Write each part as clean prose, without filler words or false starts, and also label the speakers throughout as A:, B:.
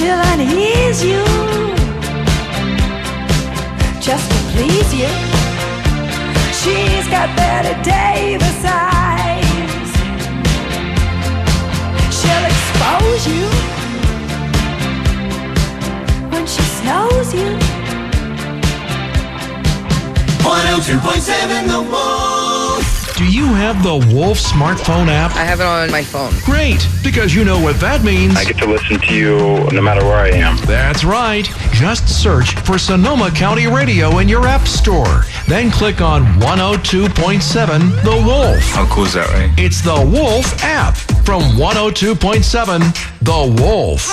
A: she'll unease you just to please you. She's got Betty Davis eyes. She'll expose you when she snows you.
B: 102.7 The Wolf.
C: Do you have the Wolf smartphone app?
D: I have it on my phone.
C: Great, because you know what that means.
E: I get to listen to you no matter where I am.
C: That's right. Just search for Sonoma County Radio in your app store. Then click on 102.7 The Wolf.
E: How cool is that, right?
C: It's the Wolf app from 102.7 The Wolf.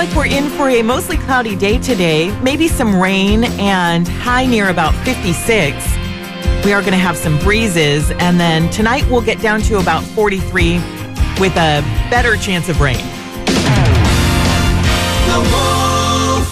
B: like we're in for a mostly cloudy day today, maybe some rain and high near about 56. We are going to have some breezes, and then tonight we'll get down to about 43 with a better chance of rain.
D: The Wolf.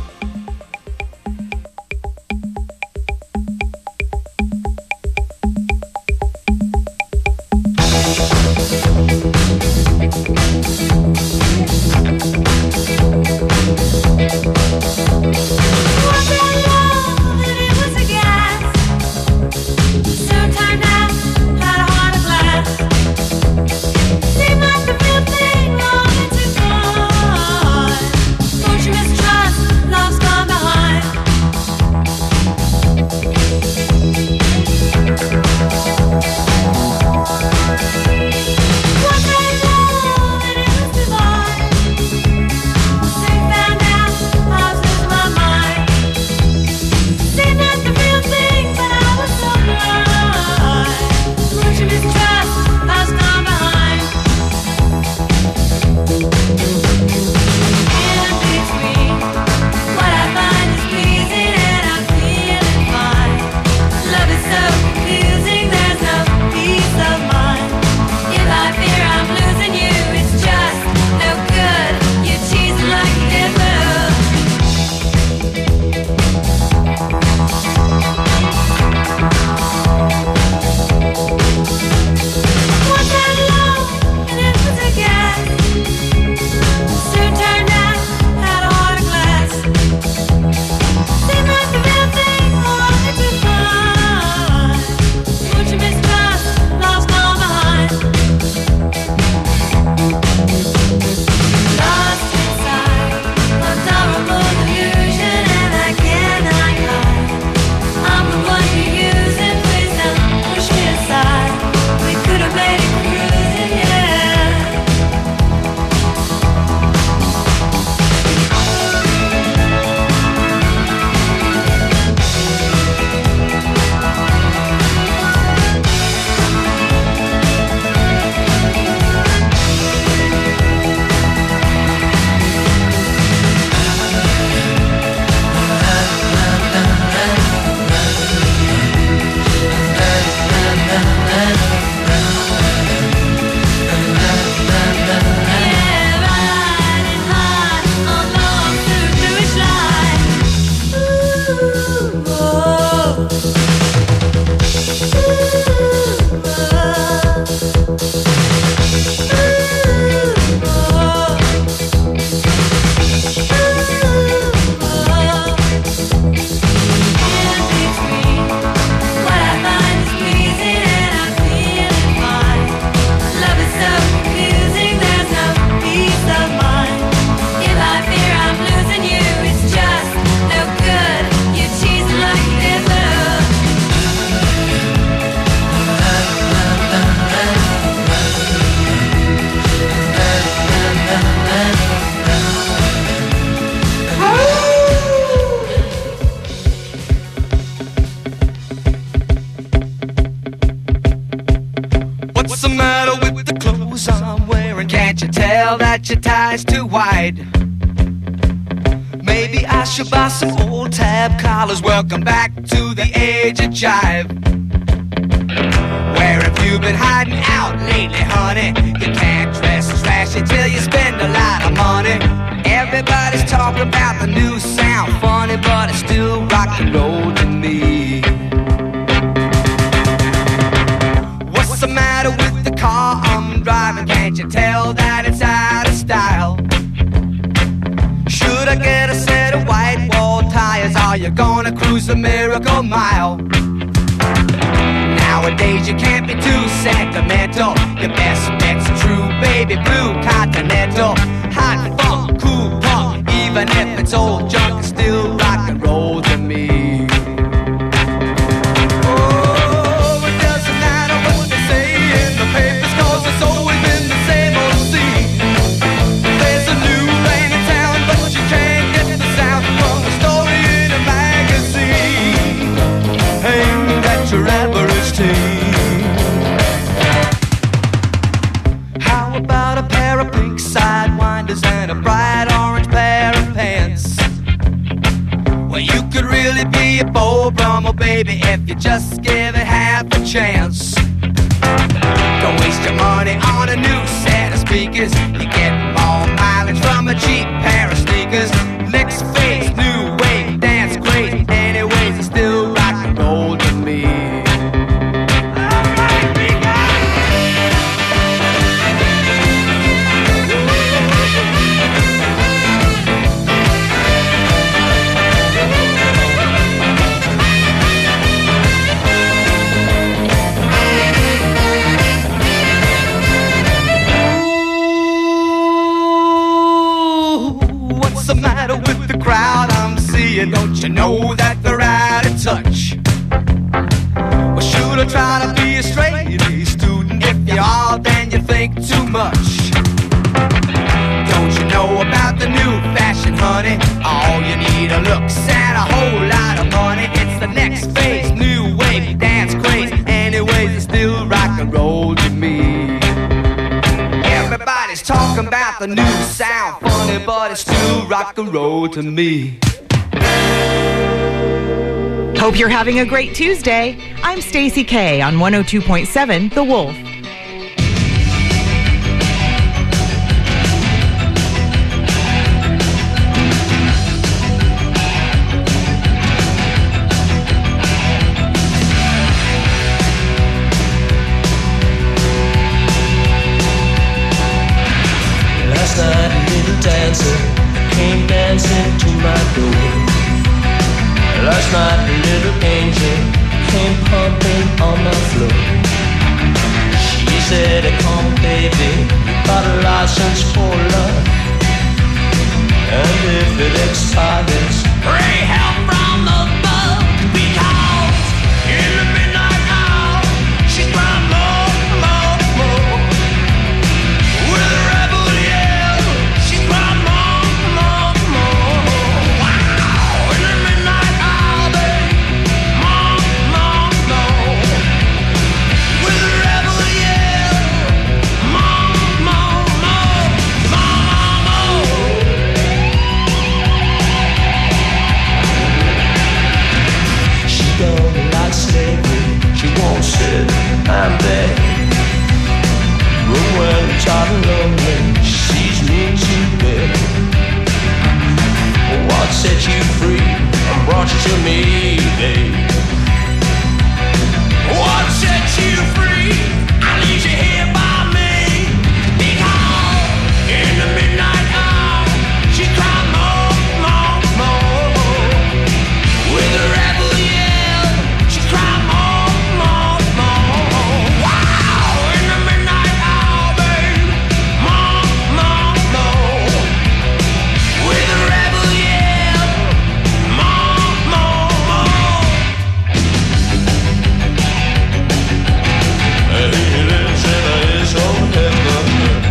F: What's the matter with the clothes I'm wearing? Can't you tell that your tie's too wide? Maybe I should buy some old tab collars. Welcome back to the age of jive. Where have you been hiding out lately, honey? You can't dress trashy till you spend a lot of money. Everybody's talking about the new sound, funny, but it's still rock and roll to me. What's the matter with the car I'm driving? Can't you tell that it's out of style? Should I get a set of white wall tires? Are you gonna cruise the Miracle Mile? Nowadays you can't be too sentimental. Your best bet's a true baby blue Continental. Hot funk, cool punk, even if it's old junk, it's still rock and roll to me. Oh, it doesn't matter what they say in the papers, 'cause it's always been the same old scene. There's a new rain in town, but you can't get the sound from a story in a magazine aimed at your average teen. How about a pair of pink sidewinders and a bright orange pair no problem, baby, if you just give it half a chance. Don't waste your money on a new set of speakers. You get more mileage from a cheap pair of sneakers. Next phase, new wave, dance crazy. Anyways, it's still rock and roll to me. With the crowd I'm seeing, don't you know that they're out of touch? Well, should I try to be a straight A student? If you are, then you think too much. Don't you know about the new fashion, honey? All you need are looks and a whole lot of money. It's the next phase, new wave, dance craze. Anyways, it's still rock and roll to me. Everybody's talking about the new sound, funny, but it's still rock and roll to me.
B: Hope you're having a great Tuesday. I'm Stacy K on 102.7 The Wolf.
D: Last night a little dancer came dancing to my door. Last night a little angel came pumping on my floor. She said, come baby, you got a license for love. And if it expires, pray help from above. Because in the midnight hour, she cried more, more, more. With a rebel yell, she cried more, more, more. Wow, in the midnight hour, babe, more, more, more. With a rebel yell, more, more, more, more, more. She don't like slavery, she won't sit and beg. But when I'm tired and lonely, she sees me to bed. What set you free and brought you to me, babe? What set you free? I leave you here by me. Because in the midnight hour, she cried more, more, more. With a rebel yell, she cried more, more, more. Wow, in the midnight hour, babe, more, more, more. With a rebel yell, more, more, more. He lives in his own heaven.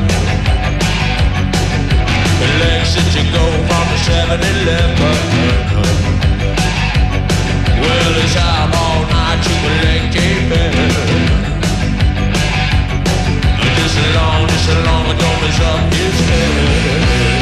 D: He likes it to go from the 7-Eleven. Well, he's out all night to the late bed. Just as long as don't mess up his head.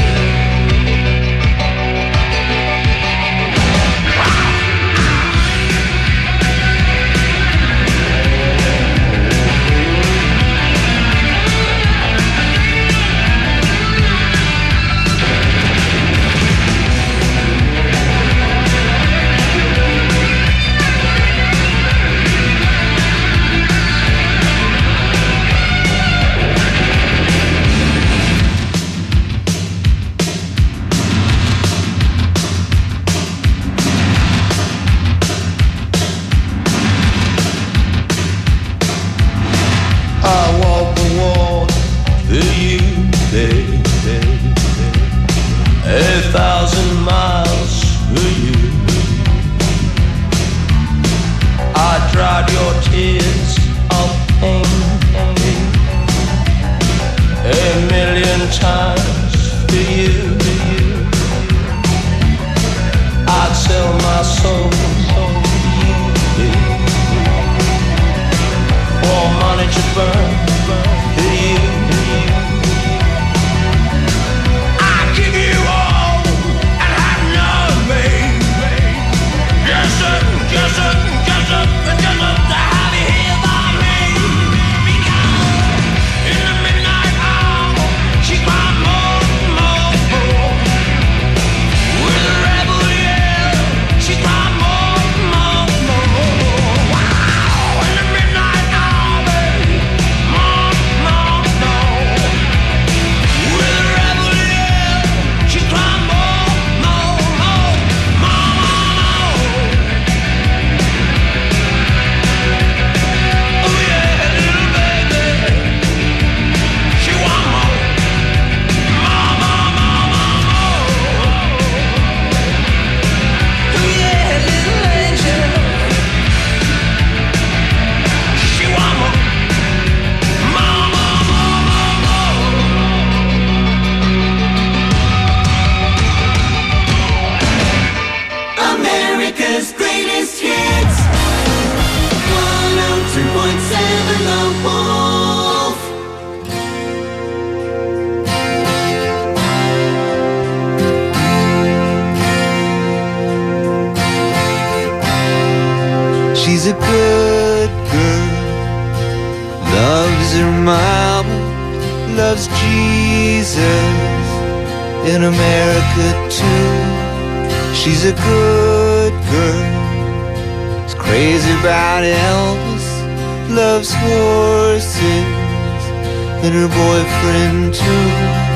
D: I walk the walk for you, baby. 1,000 miles for you. I dried your tears of pain 1,000,000 times for you. I'd sell my soul for you, baby. For money to burn for you. I give you all and have none, babe. Yes, sir.
G: loves Jesus in America too. She's a good girl, is crazy about Elvis, loves horses and her boyfriend too.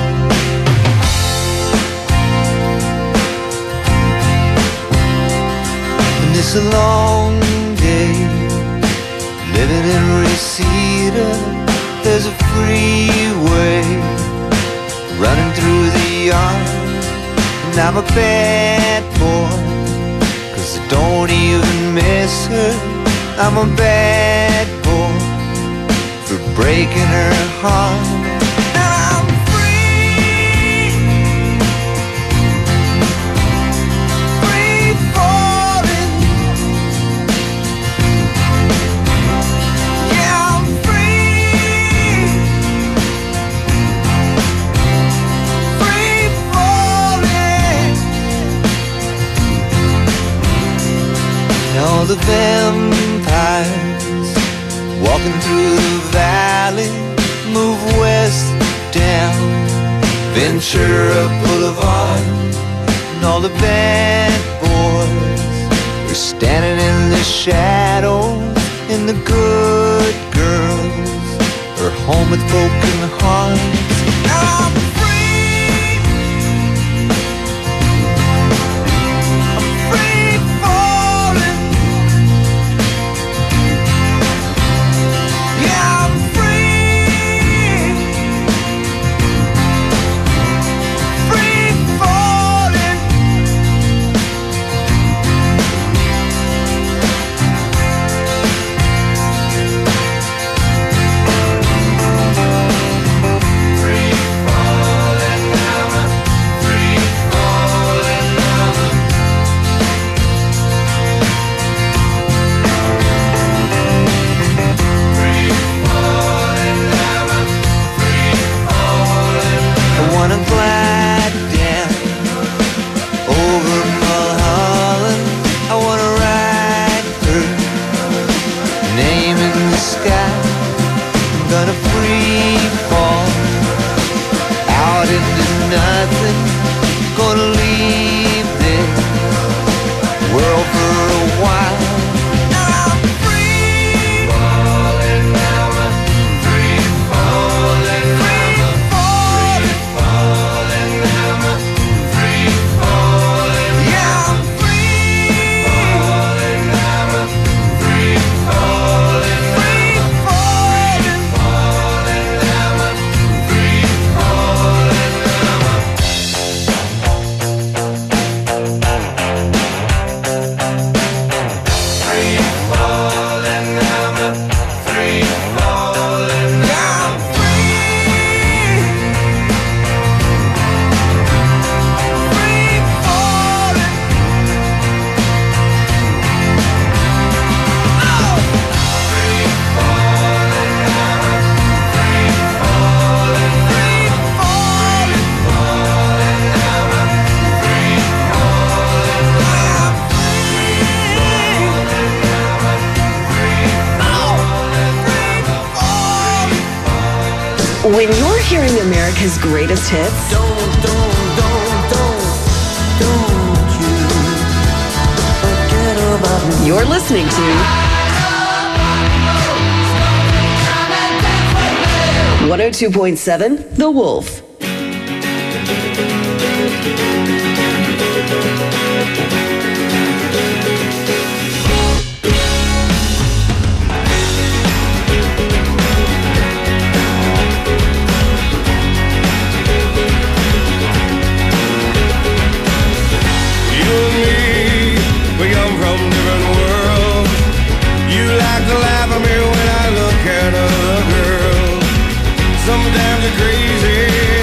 G: And it's a long day living in Reseda. There's a freeway running through the yard, and I'm a bad boy, 'cause I don't even miss her. I'm a bad boy for breaking her heart. Now I'm free, free falling. Yeah, I'm free, free falling. Now the vampires walking through the valley move west down Ventura Boulevard, and all the bad boys are standing in the shadows, and the good girls are home with broken hearts. I'm free, I'm free falling. Yeah, I'm free, free falling. Free falling now, free falling now. Free falling now, free falling. I wanna glide down over Mulholland. I wanna write her name in the sky. I'm gonna free fall out into nothing. Gonna leave this world for a while. I'm free falling now, free falling now, free falling now, free falling. Yeah, I'm free falling now, free falling, free falling, falling now, free falling now. Free falling now, free falling now, free, free falling. Oh! Free falling now, free falling, free falling, falling now, free falling now,
H: When you're hearing America's greatest hits,
D: Don't you forget about me.
H: you're listening to 102.7 The Wolf.
F: You and me, we come from different worlds. You like to laugh at me when I look at other girls. Sometimes you're crazy,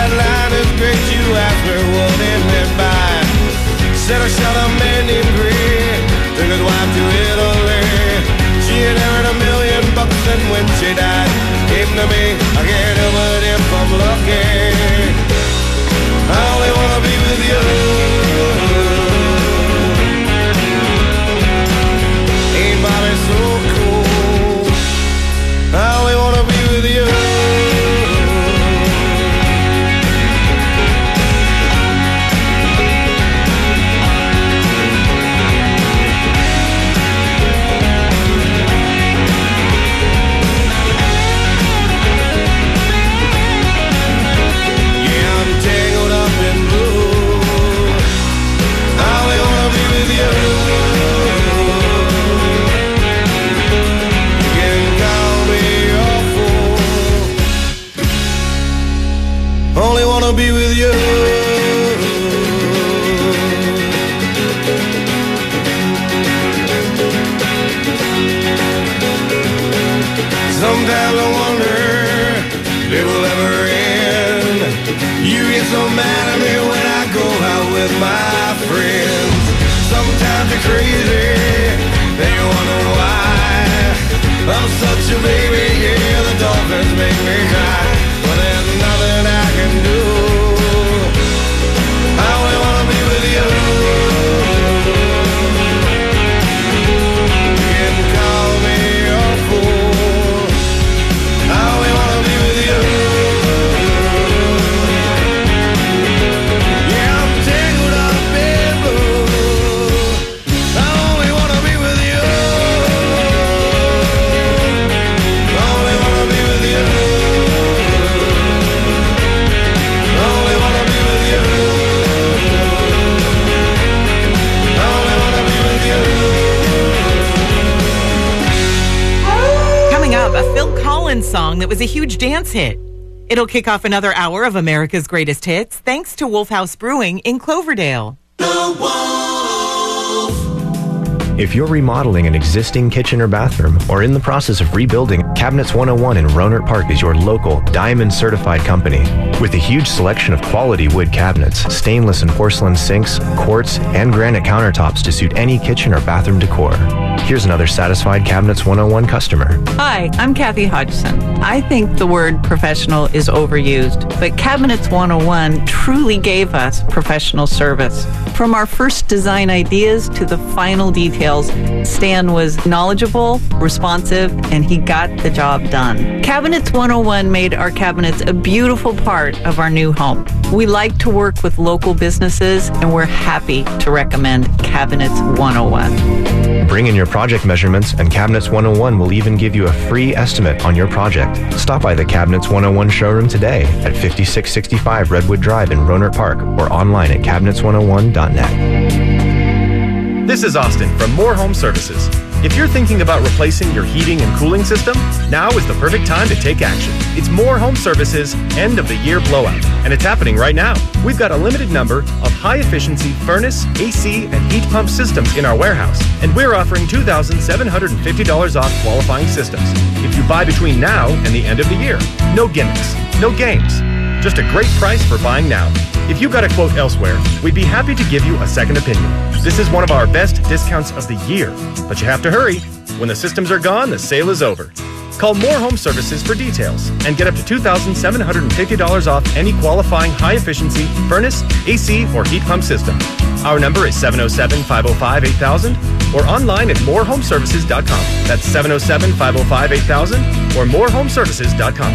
F: that line is great. You asked me what it meant by. Said I shot a man named Grey, took his wife to Italy. She inherited $1 million, and when she died, came to me. I can't help it if I'm lucky. I only wanna be with you. Ain't Bobby so cool? I only wanna be with you. Only wanna be with you. Sometimes I wonder if it will ever end. You get so mad at me when I go out with my friends. Sometimes you're crazy, then you wonder why. I'm such a baby, yeah, the dolphins make me cry. But there's nothing I can do. I only wanna be with you. You can call me a fool. I only wanna be with you. Yeah, I'm tangled up in blue. I only wanna be with you. I only wanna be with you.
B: Coming up, a Phil Collins song that was a huge dance hit. It'll kick off another hour of America's Greatest Hits, thanks to Wolf House Brewing in Cloverdale.
I: If you're remodeling an existing kitchen or bathroom or in the process of rebuilding, Cabinets 101 in Rohnert Park is your local Diamond certified company. With a huge selection of quality wood cabinets, stainless and porcelain sinks, quartz, and granite countertops to suit any kitchen or bathroom decor. Here's another satisfied Cabinets 101 customer.
J: Hi, I'm Kathy Hodgson. I think the word professional is overused, but Cabinets 101 truly gave us professional service. From our first design ideas to the final details, Stan was knowledgeable, responsive, and he got the job done. Cabinets 101 made our cabinets a beautiful part of our new home. We like to work with local businesses, and we're happy to recommend Cabinets 101.
I: Bring in your project measurements, and Cabinets 101 will even give you a free estimate on your project. Stop by the Cabinets 101 showroom today at 5665 Redwood Drive in Rohnert Park or online at cabinets101.net.
K: This is Austin from More Home Services. If you're thinking about replacing your heating and cooling system, now is the perfect time to take action. It's More Home Services End of the Year Blowout, and it's happening right now. We've got a limited number of high-efficiency furnace, AC, and heat pump systems in our warehouse, and we're offering $2,750 off qualifying systems if you buy between now and the end of the year. No gimmicks, no games, just a great price for buying now. If you got a quote elsewhere, we'd be happy to give you a second opinion. This is one of our best discounts of the year, but you have to hurry. When the systems are gone, the sale is over. Call More Home Services for details and get up to $2,750 off any qualifying high-efficiency furnace, AC, or heat pump system. Our number is 707-505-8000 or online at morehomeservices.com. That's 707-505-8000 or morehomeservices.com.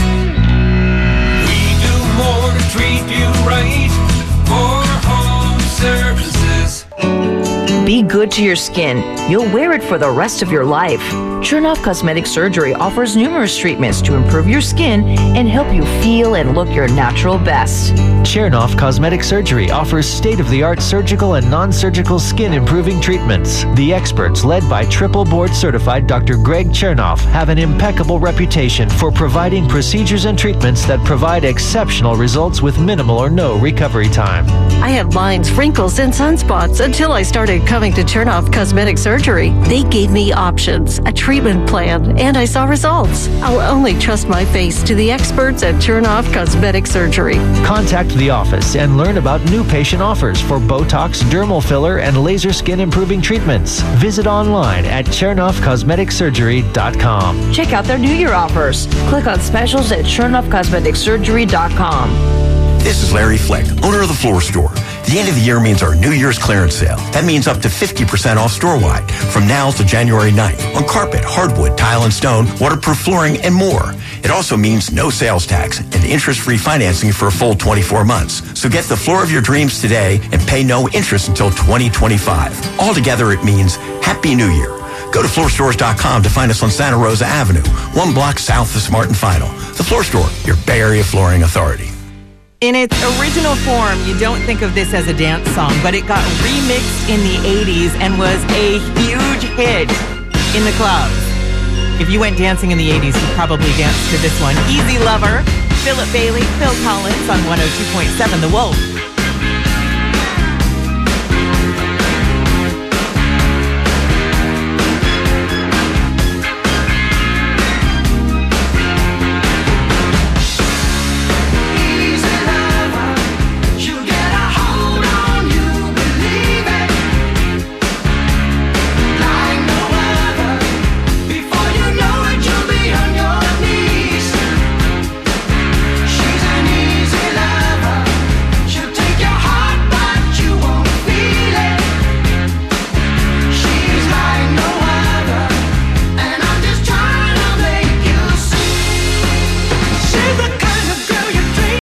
G: More to treat you right. More Home Services.
L: Be good to your skin. You'll wear it for the rest of your life. Chernoff Cosmetic Surgery offers numerous treatments to improve your skin and help you feel and look your natural best.
M: Chernoff Cosmetic Surgery offers state-of-the-art surgical and non-surgical skin improving treatments. The experts, led by triple board certified Dr. Greg Chernoff, have an impeccable reputation for providing procedures and treatments that provide exceptional results with minimal or no recovery time.
N: I had lines, wrinkles, and sunspots until I started coming to Chernoff Cosmetic Surgery. They gave me options, a treatment plan, and I saw results. I'll only trust my face to the experts at Chernoff Cosmetic Surgery.
M: Contact the office and learn about new patient offers for Botox, dermal filler, and laser skin improving treatments. Visit online at ChernoffCosmeticSurgery.com.
L: Check out their New Year offers. Click on specials at ChernoffCosmeticSurgery.com.
O: This is Larry Fleck, owner of the Floor Store. The end of the year means our New Year's clearance sale. That means up to 50% off store-wide from now to January 9th on carpet, hardwood, tile and stone, waterproof flooring, and more. It also means no sales tax and interest-free financing for a full 24 months. So get the floor of your dreams today and pay no interest until 2025. Altogether, it means Happy New Year. Go to floorstores.com to find us on Santa Rosa Avenue, 1 block south of Smart and Final. The Floor Store, your Bay Area flooring authority.
B: In its original form, you don't think of this as a dance song, but it got remixed in the 80s and was a huge hit in the clubs. If you went dancing in the 80s, you probably danced to this one. Easy Lover, Philip Bailey, Phil Collins on 102.7 The Wolf.